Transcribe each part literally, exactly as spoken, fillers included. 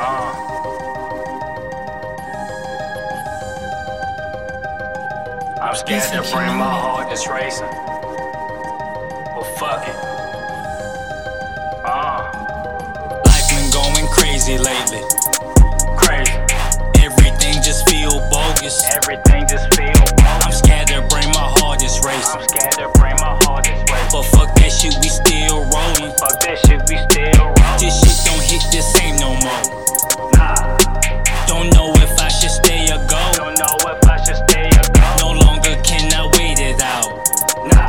Uh. I'm scared to bring my heart that's racing. Well, fuck it. Uh. Life been going crazy lately. Crazy. Everything just feel bogus. Everything just feel bogus. I'm scared to bring my heart that's racing. I'm scared to bring my heart that's racing. But fuck that shit, we still rolling. Fuck that shit, we still rolling. This shit don't hit the same no more. Nah. Don't know if I should stay or go. Don't know if I should stay or go. No longer can I wait it out. Nah.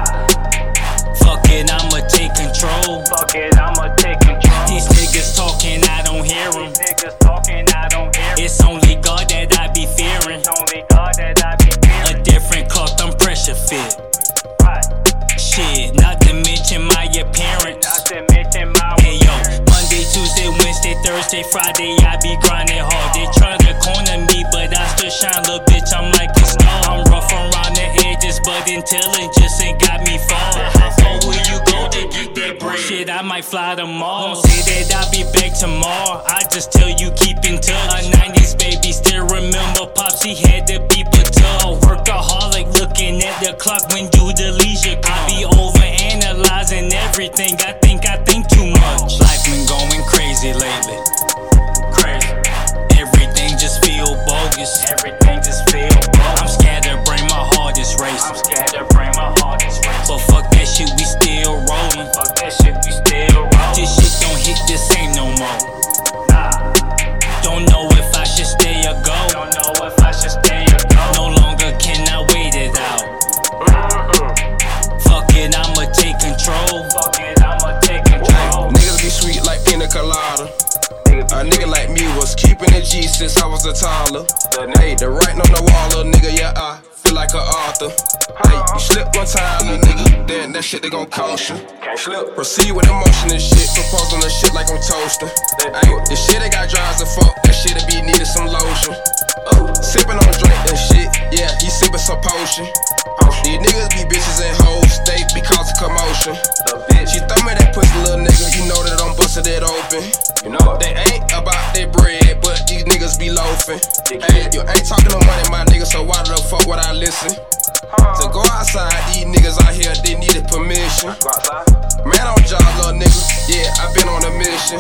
Fuck it, I'ma take control. Fuck it, I'ma take control. These niggas talking, I don't hear them. These niggas talking, I don't hear 'em. It's only God that I be fearing. It's only God that I be fearing. A different cloth, I'm pressure fit. Right. Shit, not to mention my appearance. Not to mention my Hey yo, Monday, Tuesday, Wednesday, Thursday, Friday, I be grinding hard. They tryna corner me, but I still shine, little bitch, I'm like a star. I'm rough around the edges, but intelligence ain't got me far. How far will you go to get that bread? Shit, I might fly to Mars. Don't say that I'll be back tomorrow, I just tell you keep in touch. A nineties baby, still remember Pops, he had to beep a tub. Workaholic, looking at the clock when do the leisure come. I be over analyzing everything, I think I think too much. Life been going crazy lately. Crazy. Everything just feel bogus. Everything just feel bogus. I'm scared to bring my heart that's I'm racing. scared to bring my heart that's racing. But fuck that shit, we still rolling. Fuck that shit, we still rolling. This shit don't hit the same no more. Nah. Don't know if I should stay or go. Don't know if I should stay or go. No longer can I wait it out. Mm-mm. Fuck it, I'ma take control. Fuck it, I'ma take control. Niggas be sweet like pina colada. A nigga like me was keeping it G since I was a toddler. Hey, the writing on the wall, little nigga, yeah, I feel like an author. Hey, you slip one time, little nigga, then that shit they gon' cost you. Can't slip. Proceed with emotion and shit, proposing the shit like I'm toasting. Hey, this shit they got dries as fuck, that shit'll be needed some lotion. Uh, sipping on drink and shit, yeah, he sipping some potion. These niggas be bitches and hoes, they be causing commotion. She throw me that pussy, little nigga, you know that I'm busting it open. You know they ain't about their bread, but these niggas be loafing. Hey, you ain't talking no money, my nigga, so why the fuck would I listen? To go outside, these niggas out here, they needed permission. Man on job, little nigga, yeah, I been on a mission.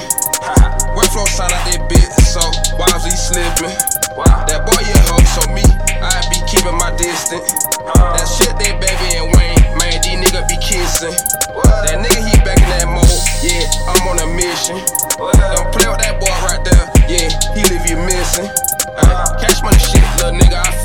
Wet flow sign out that bitch, so why was he slipping? That boy you hoe, so me, I be keeping my distance. That shit, that baby and Wayne, man, these niggas be kissing. That nigga, he back in that mode, yeah, I'm on a mission. Don't play with that boy right there, yeah, he leave you missing. Uh, cash money shit, little nigga, I